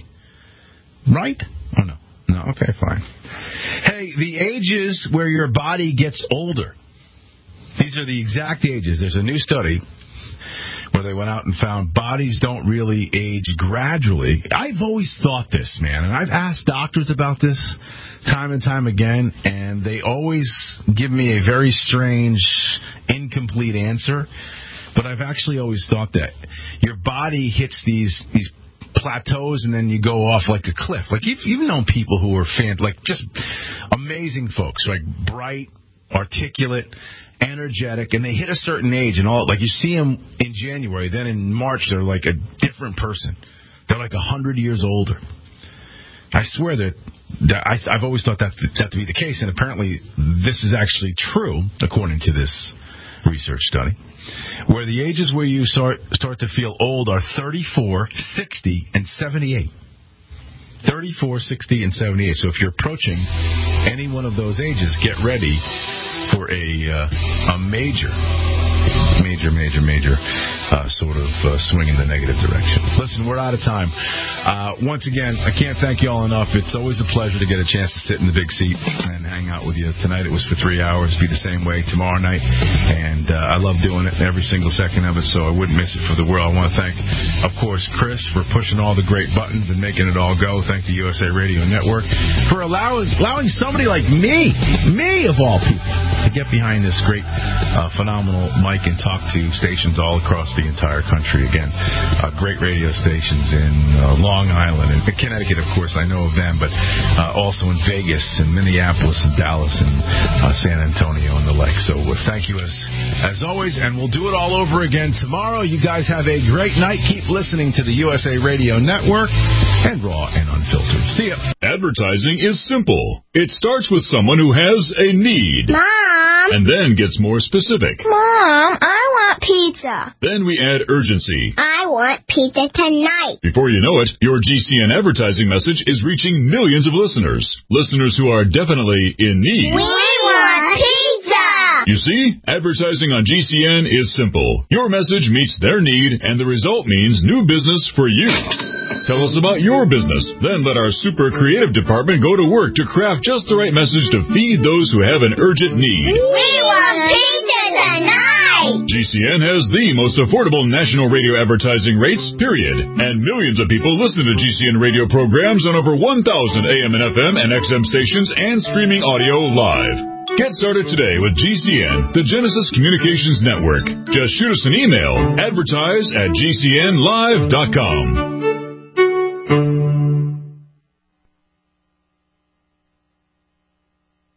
right? Oh no, no. Okay, fine. Hey, the ages where your body gets older. These are the exact ages. There's a new study where they went out and found bodies don't really age gradually. I've always thought this, man, and I've asked doctors about this time and time again, and they always give me a very strange, incomplete answer. But I've actually always thought that your body hits these these plateaus, and then you go off like a cliff. Like, you've, you've known people who are fan, like just amazing folks, like bright, articulate, energetic, and they hit a certain age, and all, like, you see them in January, then in March they're like a different person. They're like a hundred years older. I swear that, that I, I've always thought that that to be the case, and apparently this is actually true according to this research study, where the ages where you start start to feel old are thirty-four, sixty, and seventy-eight. thirty-four, sixty, and seventy-eight. So if you're approaching any one of those ages, get ready for a uh, a major, major, major, major uh, sort of uh, swing in the negative direction. Listen, we're out of time. Uh, once again, I can't thank you all enough. It's always a pleasure to get a chance to sit in the big seat and hang out with you. Tonight it was for three hours. Be the same way tomorrow night. And uh, I love doing it, every single second of it, so I wouldn't miss it for the world. I want to thank, of course, Chris for pushing all the great buttons and making it all go. Thank the U S A Radio Network for allowing, allowing somebody like me, me of all people, to get behind this great, uh, phenomenal mic and talk to stations all across the entire country. Again, uh, great radio stations in uh, Long Island and Connecticut, of course, I know of them, but uh, also in Vegas and Minneapolis and Dallas and uh, San Antonio and the like. So uh, thank you as as always, and we'll do it all over again tomorrow. You guys have a great night. Keep listening to the U S A Radio Network and Raw and Unfiltered. See ya. Advertising is simple. It starts with someone who has a need. Mom! And then gets more specific. Mom, I want pizza. Then we add urgency. I want pizza tonight. Before you know it, your G C N advertising message is reaching millions of listeners. Listeners who are definitely in need. We want pizza! You see, advertising on G C N is simple. Your message meets their need, and the result means new business for you. Tell us about your business. Then let our super creative department go to work to craft just the right message to feed those who have an urgent need. We want pizza tonight! rate. G C N has the most affordable national radio advertising rates, period. And millions of people listen to G C N radio programs on over one thousand A M and F M and X M stations and streaming audio live. Get started today with G C N, the Genesis Communications Network. Just shoot us an email, advertise at G C N live dot com.